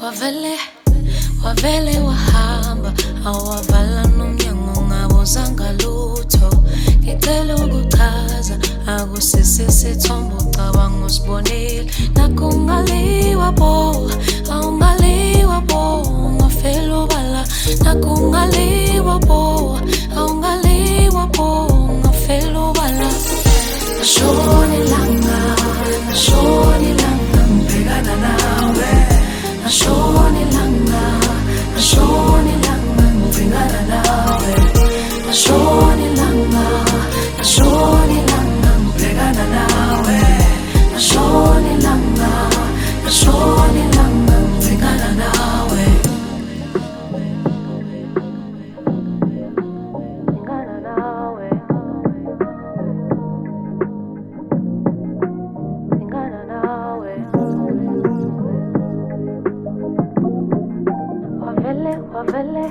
Wavele, wavele wahamba, awavala nomnyango ngabuzanga lutho. Ngicela ukuchaza, akusisisi thombo cabanga usibonile. Nakungaliwa bo, awungaliwa bo, ungafela ubala. Nakungaliwa bo, awungaliwa bo, ungafela ubala. Nashoni langa, nashoni langa, ngibhekana nawe. Nashoni langa, nashoni langa, ngivingana nawe. Nashoni langa, nashoni langa, ngibhekana nawe. Nashoni langa, nashoni langa, ngivingana nawe. Ngivingana nawe. Ngivingana nawe. Wavele, wavele,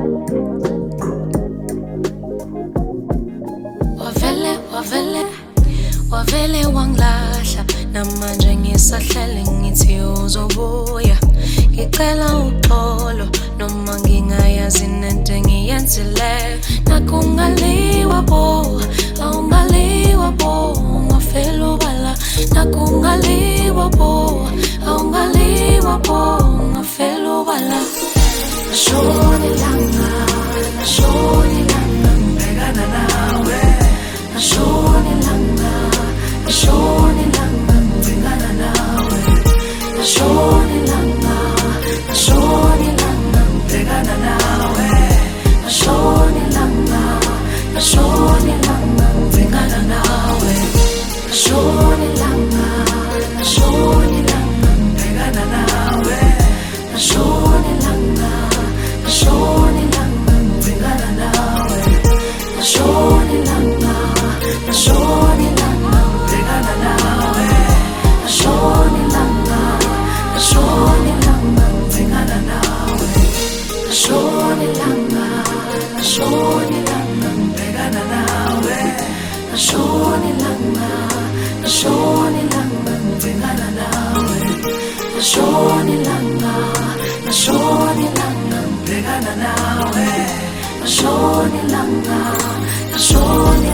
wavele, wavele, wavele wangilahla. Namanje ngisahlele ngithi uzobuya. Ngicela uxolo noma ngingayazi nento engiyenzile. Nakungaliwa bo, awungaliwa bo, ungafela ubala. Nakungaliwa bo, awungaliwa bo, ungafela ubala. Nashoni langa, nashoni langa, ngibhekana nawe. Nashoni langa, nashoni langa, ngivingana nawe. Nashoni langa, nashoni langa, ngibhekana nawe. Nashoni langa, nashoni langa, ngivingana nawe. Nashoni langa, nashoni langa, ngibhekana nawe. Nashoni langa, nashoni langa, ngivingana nawe. Nashoni langa, nashoni langa, ngibhekana nawe. Nashoni langa, nashoni langa, ngivingana nawe. Nashoni langa, nashoni langa, ngibhekana nawe. Nashoni langa, nashoni langa, ngivingana nawe. Nashoni langa, nashoni langa, ngibhekana nawe. Nashoni langa, nashoni